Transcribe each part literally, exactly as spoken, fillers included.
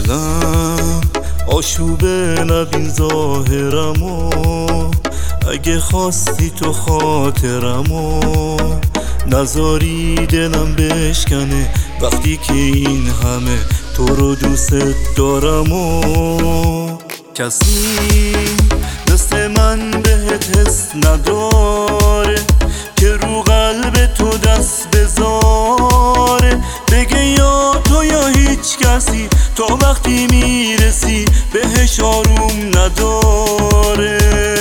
دلم آشوبه نبین ظاهرمو، اگه خواستی تو خاطرمو نذاری دلم بشکنه وقتی که این همه تو رو دوست دارمو. کسی مثل من بهت حس نداره که رو قلب تو دست بذاره، بگه یا تو یا هیچ کسی، تا وقتی میرسی بهش آروم نداره.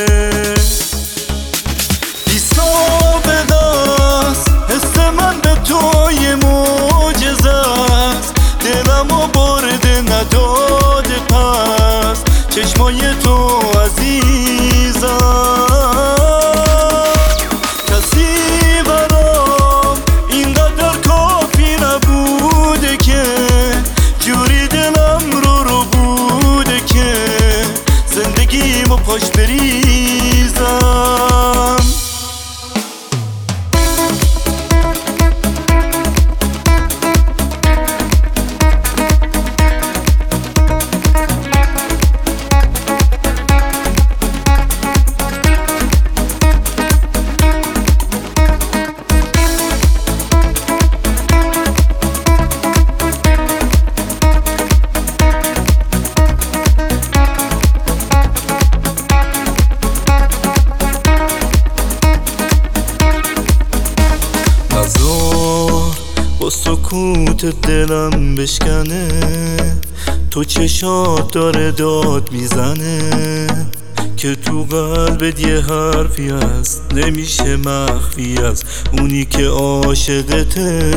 نداده پس چشمای تو عزیزم، کسی برام اینقدر کافی نبوده که جوری دلم رو رو بوده که زندگیمو پاش بریزم. با سکوت دلم بشکنه، تو چشات داره داد میزنه که تو قلبت یه حرفی هست نمیشه مخفی از اونی که عاشقته.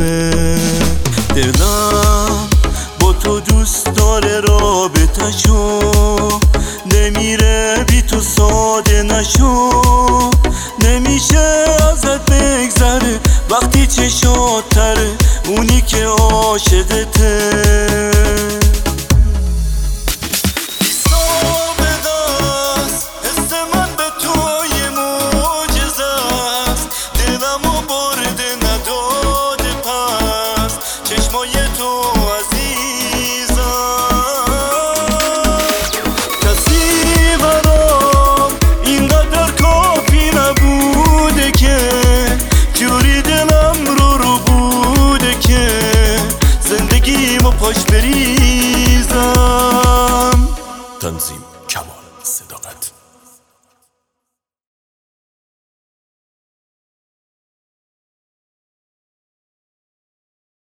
دلم با تو دوست داره رابطه‌شو، نمیره بی تو ساده نشو، نمیشه ازت بگذره وقتی چشات تره اونی که عاشقته. زندگیمو پاش بریزم. تنظیم